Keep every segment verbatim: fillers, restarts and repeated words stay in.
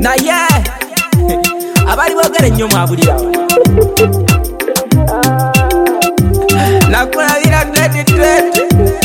naye abali boogera ennyo mwabulira nakulabira twenty twenty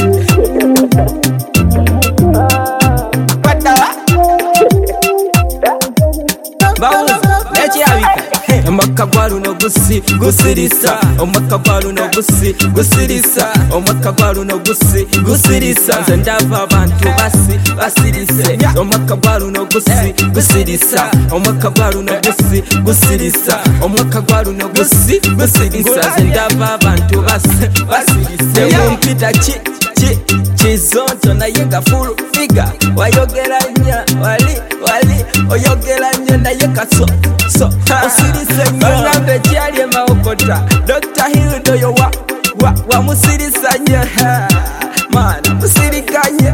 bawuza nekirabika omwaka gwa luno gusi gusirisa omwaka gwa luno gusi gusirisa omwaka gwa luno gusi gusirisa nze ndava abantu basi basirise omwaka gwa luno gusi gusirisa omwaka gwa luno gusi gusirisa omwaka gwa luno gusi gusirisa nze ndava abantu basi basirise mumpita ki ki kizonto naye nga fulu figa wayogera nnyo wali wali oyogera nnyo naye kaso so osirise nnyo onambe ekyali emawokota Doctor Hildo yo wa wa wamusirisa nnyo maana musirikanye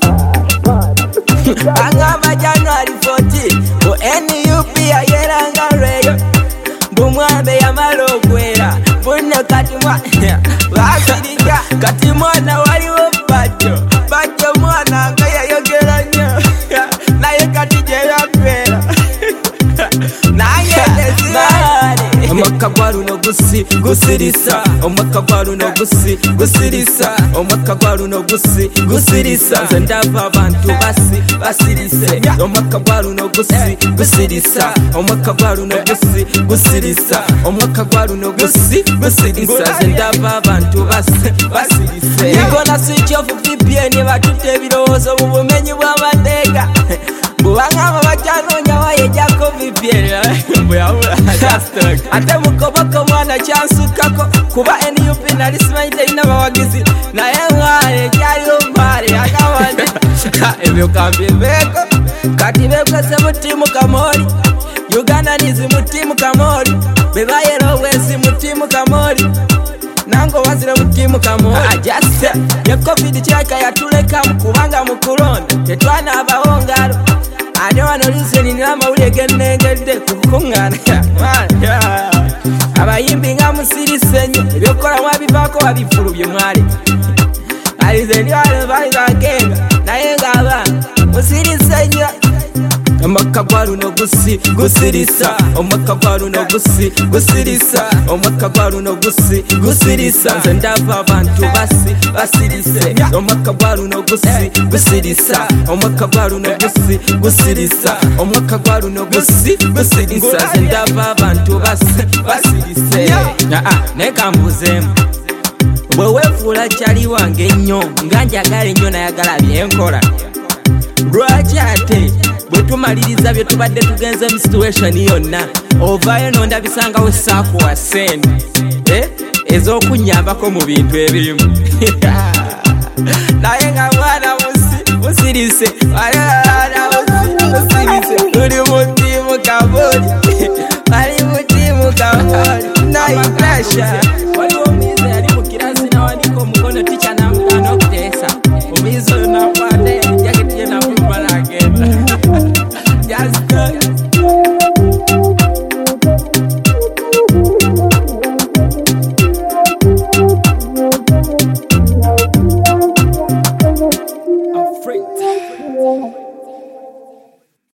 angamba January fourteen mu N U P ayeranga reyo bumwambe yamala okwera bunne kati mwa basirika kati mwana waliwo bajo bajo mwana nga yayogera nnyo naye kati gyeyakwera naye nezirane omwaka gwa luno gusi gusirisa omwaka gwa luno gusi gusirisa omwaka gwa luno gusi gusirisa nze ndava abantu basi basirise omwaka gwa luno gusi gusirisa omwaka gwa luno gusi gusirisa omwaka gwa luno gusi gusirisa nze ndava abantu basi basirise igona switch off V P N batutte ebirowoozo mu bumenyi bw'amateeka bubangamba bakyanoonya wayejjako V P N bweyawula ate mukoboko mwana kyansukako kuba N U P nali simanyi terina bawagizi naye mwana ekyaliwo mbaale agawande ebyo kambibeeko kati bekwese mu tiimu Kamoli Uganda nizi mu tiimu Kamoli bebayera obwesi mu tiimu Kamoli nango wazire mu tiimu Kamoli ajase ye covid kyaka yatulekamu kubanga mu kulonda tetwana abawongalo ate wano liseni n'amawulire gennengedde kukuŋŋaana abayimbi nga musirise nnyo ebyokukola mwabivaako babifulubye mwale alizeni wano balibagenga naye ng'abaana musirise nnyo omwaka gwa luno gusi gusirisa omwaka gwa luno gusi gusirisa omwaka gwa luno gusi gusirisa nze ndava abantu basi basirise omwaka gwa luno gusi gusirisa omwaka gwa luno gusi gusirisa omwaka gwa luno gusi gusirisa nze ndava abantu basi basirise naye kambuzeemu bwe weefuula kyali wange ennyo nga njagala ennyo nayagala byenkola lwaki ate bwe tumaliriza bye tubadde tugenze mu situation yonna ovaayo nondabisangawo essaakuwa sente ez'okunnyambako mu bintu ebimu naye nga mwana musirise musirise tuli mu tiimu Kamoli ali mu tiimu Kamoli nayi pressure